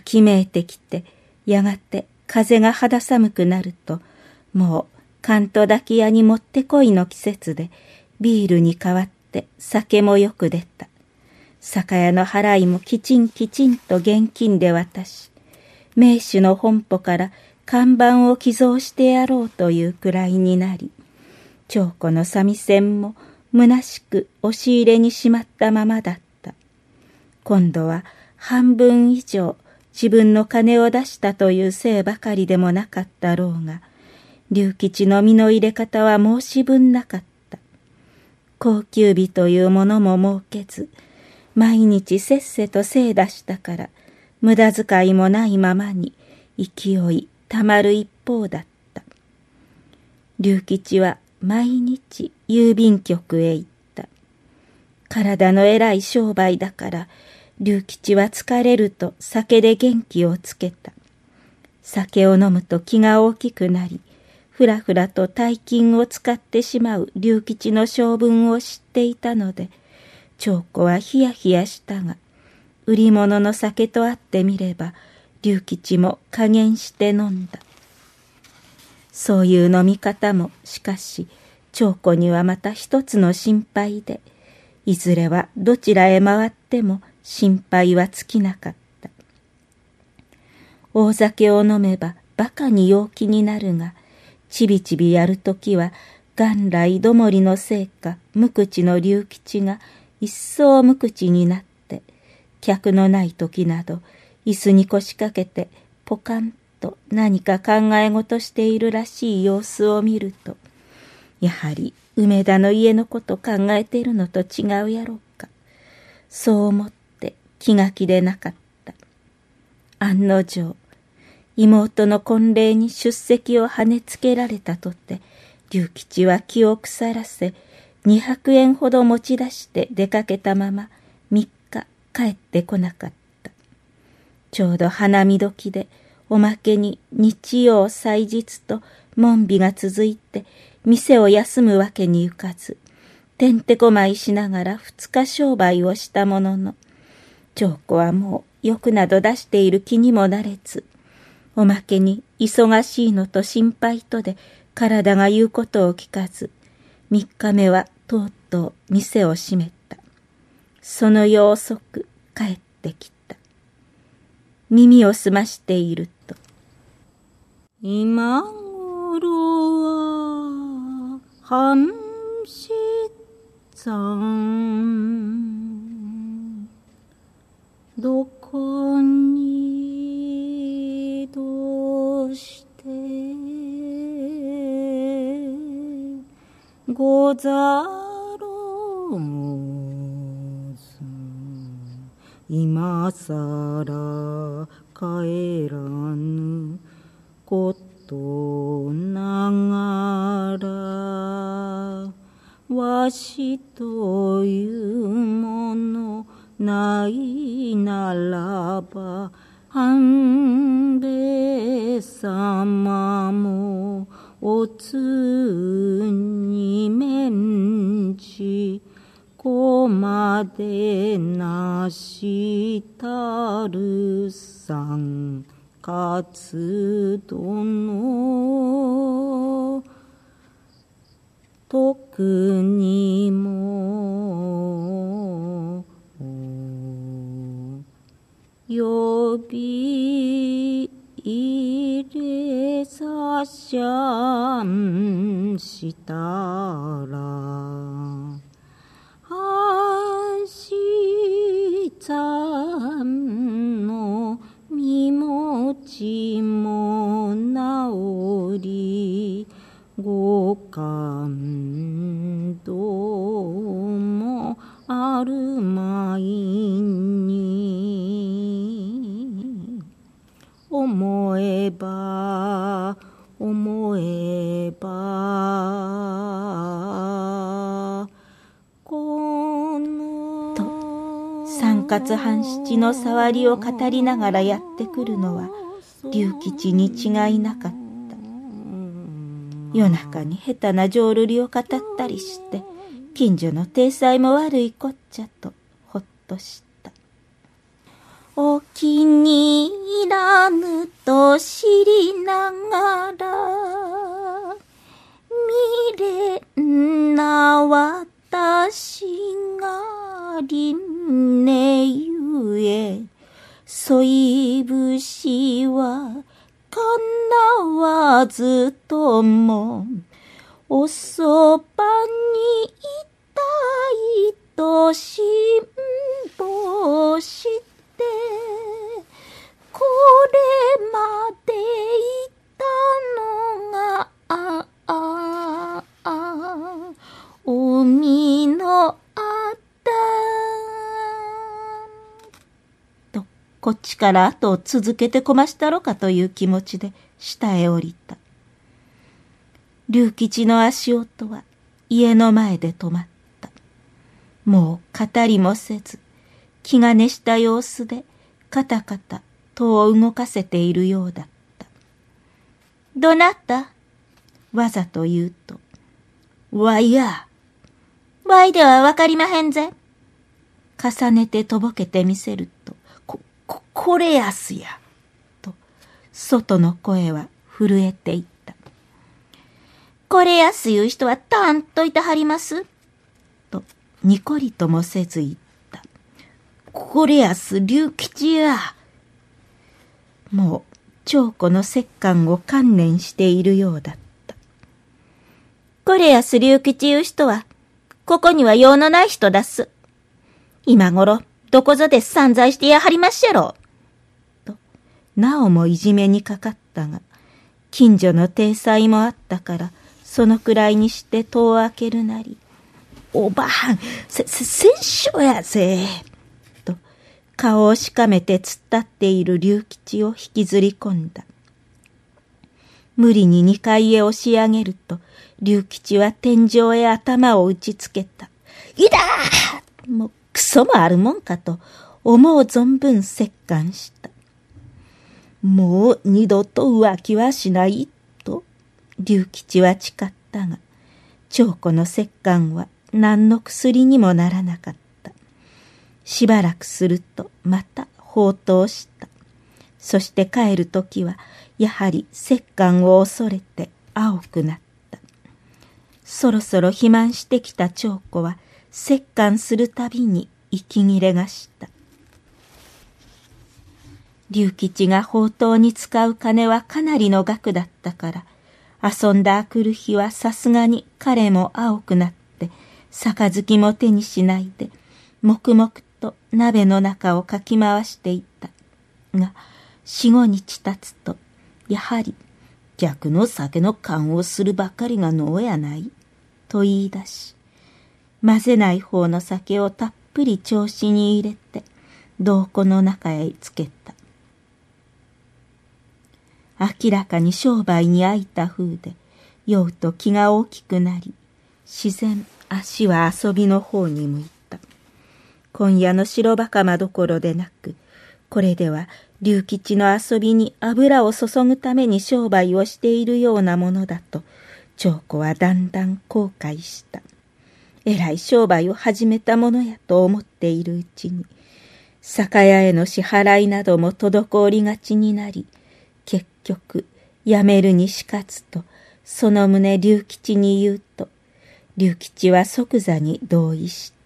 秋めいてきて、やがて風が肌寒くなると、もう関東抱き屋にもってこいの季節で、ビールに代わって酒もよく出た。酒屋の払いもきちんきちんと現金で渡し、名手の本舗から看板を寄贈してやろうというくらいになり、長子の三味線も虚しく押し入れにしまったままだった。今度は半分以上自分の金を出したというせいばかりでもなかったろうが、龍吉の身の入れ方は申し分なかった。高級日というものも設けず、毎日せっせと精出したから、無駄遣いもないままに勢いたまる一方だった。龍吉は毎日郵便局へ行った。体の偉い商売だから、龍吉は疲れると酒で元気をつけた。酒を飲むと気が大きくなり、ふらふらと大金を使ってしまう龍吉の性分を知っていたので、長子はヒヤヒヤしたが、売り物の酒とあってみれば、龍吉も加減して飲んだ。そういう飲み方もしかし、長子にはまた一つの心配で、いずれはどちらへ回っても心配は尽きなかった。大酒を飲めばバカに陽気になるが、ちびちびやるときは元来どもりのせいか無口の龍吉が一層無口になって、客のないときなど椅子に腰掛けてポカンと何か考え事しているらしい様子を見ると、やはり梅田の家のこと考えているのと違うやろうか。そう思って気が気でなかった。案の定、妹の婚礼に出席をはねつけられたとて、龍吉は気を腐らせ、200円ほど持ち出して出かけたまま3日帰ってこなかった。ちょうど花見時で、おまけに日曜祭日と門日が続いて、店を休むわけにゆかず、てんてこまいしながら2日商売をしたものの、長子はもう欲など出している気にもなれず、おまけに忙しいのと心配とで体が言うことを聞かず、3日目はとうとう店を閉めた。その夜遅く帰ってきた。耳を澄ましていると、今頃は半七山どこにどうしてござろうず、今さら帰らぬことながら、わしというものないならば、半兵衛様もおつに免じ、こまでなしたる三勝殿、特にも呼び入れさしゃんしたら、明日の身持ちも治り、ご感動もあるまいに、思えば思えばこのと三勝半七の触りを語りながらやってくるのは龍吉に違いなかった。夜中に下手な浄瑠璃を語ったりして、近所の体裁も悪いこっちゃとほっとした。お気に入と知りながら未練な私が輪廻ゆえ、そいぶしはかなわずともおそばにいたいと辛抱してこれまでいたのがおみのあだとこっちから後を続けてこましたろかという気持ちで下へ降りた。龍吉の足音は家の前で止まった。もう語りもせず気が熱した様子でカタカタ戸を動かせているようだった。どなた？わざと言うと、わいや。わいではわかりまへんぜ。重ねてとぼけてみせると、これやすや。と、外の声は震えていった。これやすいう人はたんといてはります。と、にこりともせず言った。これやす龍吉や。もう長子の折檻を観念しているようだった。これやす龍吉いう人は、ここには用のない人だす。今頃、どこぞで散財してやはりまっしゃろ。と、なおもいじめにかかったが、近所の体裁もあったから、そのくらいにして戸を開けるなり、おばはん、戦勝やぜ。と、顔をしかめて突っ立っている龍吉を引きずり込んだ。無理に2階へ押し上げると、龍吉は天井へ頭を打ちつけた。いだー！もうクソもあるもんかと思う存分折檻した。もう二度と浮気はしないと龍吉は誓ったが、長子の折檻は何の薬にもならなかった。しばらくするとまた放蕩した。そして帰るときはやはり折檻を恐れて青くなった。そろそろ肥満してきた長子は折檻するたびに息切れがした。龍吉が放蕩に使う金はかなりの額だったから、遊んだあくる日はさすがに彼も青くなって杯も手にしないで黙々と鍋の中をかき回していたが、4、5日経つとやはり逆の酒の勘をするばかりがのうやないと言い出し、混ぜない方の酒をたっぷり調子に入れて洞庫の中へつけた。明らかに商売に飽いた風で酔うと気が大きくなり、自然足は遊びの方に向いた。今夜の白袴どころでなく、これでは龍吉の遊びに油を注ぐために商売をしているようなものだと長子はだんだん後悔した。えらい商売を始めたものやと思っているうちに、酒屋への支払いなども滞りがちになり、結局やめるにしかつとその旨龍吉に言うと、龍吉は即座に同意した。